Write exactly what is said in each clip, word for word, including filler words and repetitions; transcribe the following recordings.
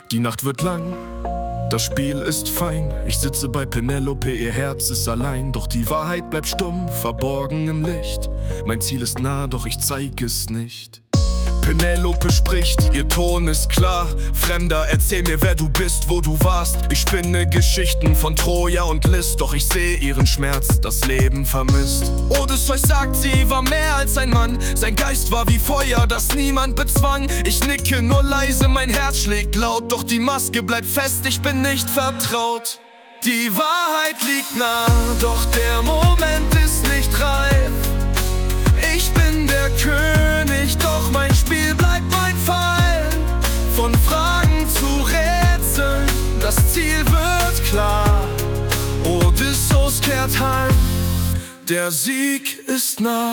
Die Nacht wird lang, das Spiel ist fein. Ich sitze bei Penelope, ihr Herz ist allein. Doch die Wahrheit bleibt stumm, verborgen im Licht. Mein Ziel ist nah, doch ich zeig es nicht. Penelope spricht, ihr Ton ist klar. Fremder, erzähl mir, wer du bist, wo du warst. Ich spinne Geschichten von Troja und List. Doch ich sehe ihren Schmerz, das Leben vermisst. Odysseus sagt, sie war mehr als ein Mann. Sein Geist war wie Feuer, das niemand bezwang. Ich nicke nur leise, mein Herz schlägt laut. Doch die Maske bleibt fest, ich bin nicht vertraut. Die Wahrheit liegt nah, doch der Moment ist nicht reif. Ich bin der König, doch mein Spiel bleibt mein Fall. Von Fragen zu Rätseln, das Ziel wird klar. Odysseus kehrt heim, der Sieg ist nah.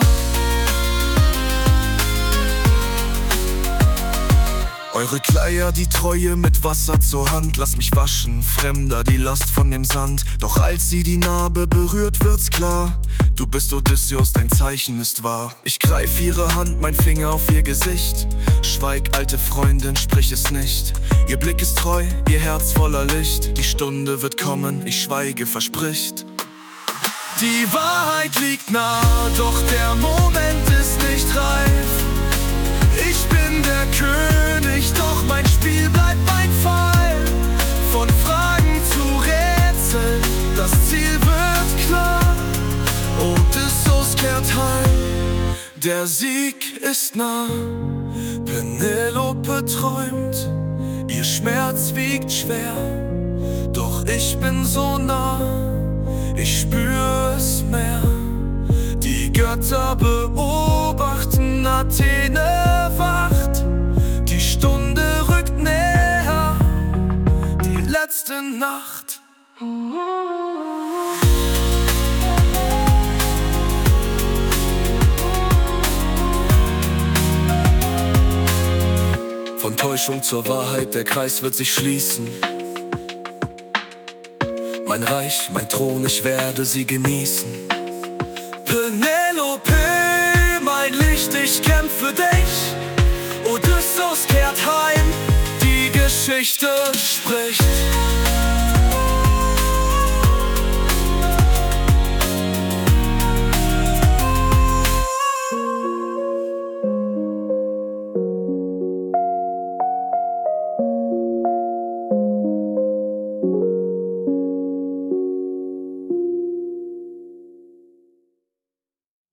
Eure Kleider, die Treue mit Wasser zur Hand. Lass mich waschen, Fremder, die Last von dem Sand. Doch als sie die Narbe berührt, wird's klar. Du bist Odysseus, dein Zeichen ist wahr. Ich greif ihre Hand, mein Finger auf ihr Gesicht. Schweig, alte Freundin, sprich es nicht. Ihr Blick ist treu, ihr Herz voller Licht. Die Stunde wird kommen, ich schweige, verspricht. Die Wahrheit liegt nah, doch der Moment ist nicht reif. Ich bin der König, doch mein Spiel bleibt mein Fall. Von Fragen zu Rätseln, das Ziel wird klar. Odysseus kehrt heim, der Sieg ist nah. Penelope träumt, ihr Schmerz wiegt schwer. Doch ich bin so nah, ich spür es mehr. Die Götter beobachten, Athene wacht. Die Stunde rückt näher, die letzte Nacht. Von Täuschung zur Wahrheit, der Kreis wird sich schließen. Mein Reich, mein Thron, ich werde sie genießen. Penelope, mein Licht, ich kämpfe dich. Odysseus kehrt heim, die Geschichte spricht.